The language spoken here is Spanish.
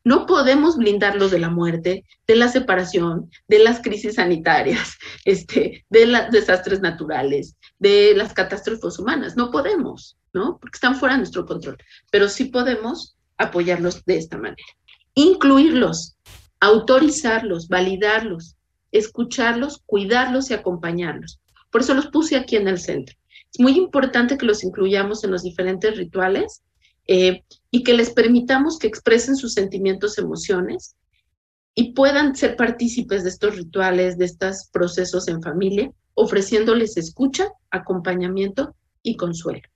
No podemos blindarlos de la muerte, de la separación, de las crisis sanitarias, de los desastres naturales, de las catástrofes humanas. No podemos, ¿no? Porque están fuera de nuestro control. Pero sí podemos apoyarlos de esta manera. Incluirlos, autorizarlos, validarlos, escucharlos, cuidarlos y acompañarlos. Por eso los puse aquí en el centro. Es muy importante que los incluyamos en los diferentes rituales y que les permitamos que expresen sus sentimientos, emociones y puedan ser partícipes de estos rituales, de estos procesos en familia, ofreciéndoles escucha, acompañamiento y consuelo.